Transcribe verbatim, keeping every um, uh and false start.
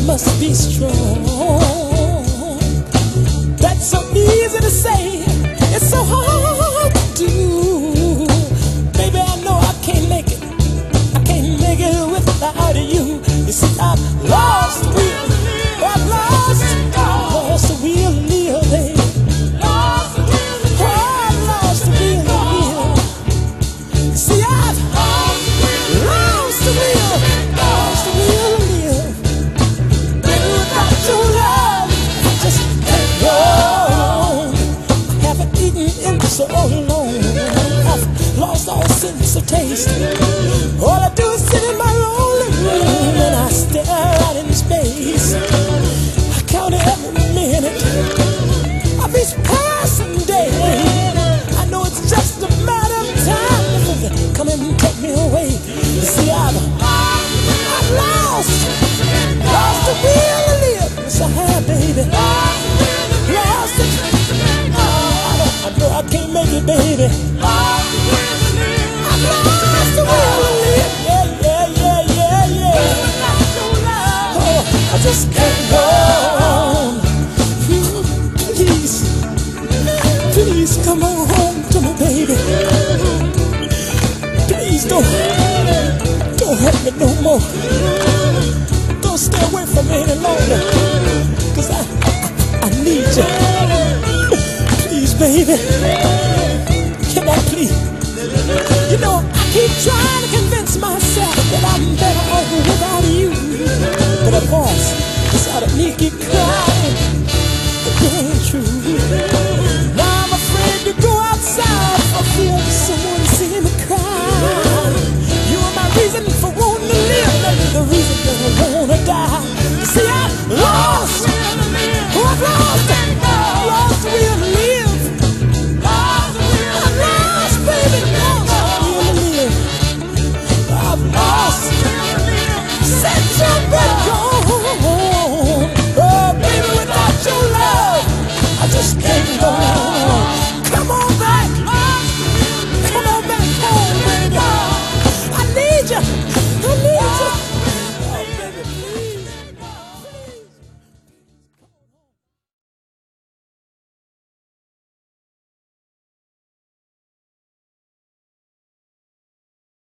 must be strong. That's so easy to say, it's so hard to do. Baby, I know I can't make it, I can't make it without you. You see, I've lost the will, I've lost, lost the will to live, baby. Lost the will to live. Oh, I've lost the will to live. You see, I've lost the will, lost the will to live. Baby, without your love, I just can't go on. I haven't eaten in so long, I've lost all sense of taste. All I do is sit in my lonely room and I stare out in space. I count every minute of each passing day. I know it's just a matter of time before they come and take me away. You see, I've, I've lost, lost the will to live. Yes, I have, baby. Lost it. Oh, I know I can't make it, baby. I've lost the will to live. Yeah, yeah, yeah, yeah, yeah. Oh, I just can't go on. Please, please come on home to me, baby. Please don't, don't hurt me no more. Don't stay away from me any longer, 'cause I, I, I need you. Please, baby, can I please? You know, I keep trying to convince myself that I'm better off without you, but of course, inside of me keep crying.